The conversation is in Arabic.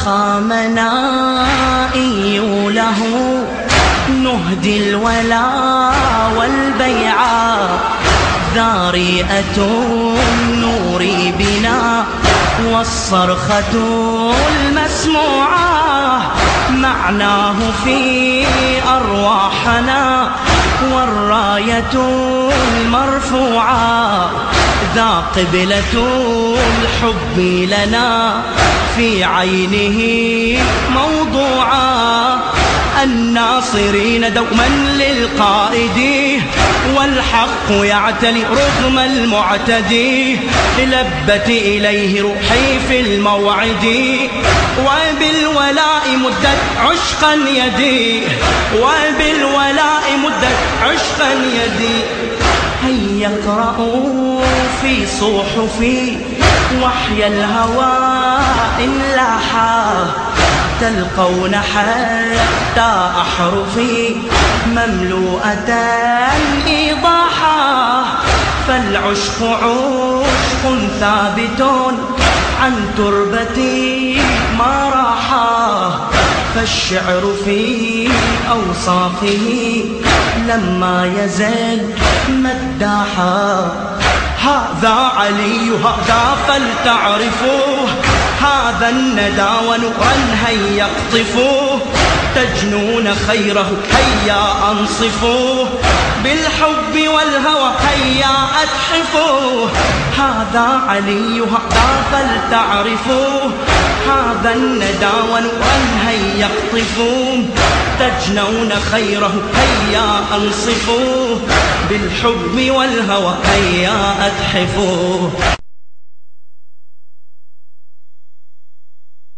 الأخا منائي له نهدي الولا والبيعا ذارئة النور بنا والصرخة المسموعة معناه في أرواحنا والراية المرفوعة ذا قبلة الحب لنا في عينه موضوعا الناصرين دوما للقائد والحق يعتلي رغم المعتدي لبت إليه روحي في الموعد وبالولاء مدت عشقا يدي وبالولاء مدت عشقا يدي هيا اقرأوا في صحفي وحي الهوى إن لاحا تلقون حتى أحرفي مملوءة إيضاحا فالعشق عشق ثابت عن تربتي ما راحا فالشعر في أوصافه لما يزل مداحا هذا علي هذا فلتعرفوه هذا الندى ونورا هيا اقطفوه تجنون خيره هيا أنصفوه بالحب والهوى هيا أتحفوه هذا علي هذا فلتعرفوه هذا الندى ونورا هيا اقطفوه تجنون خيره هيا أنصفوه بالحب والهوى هيا أتحفوه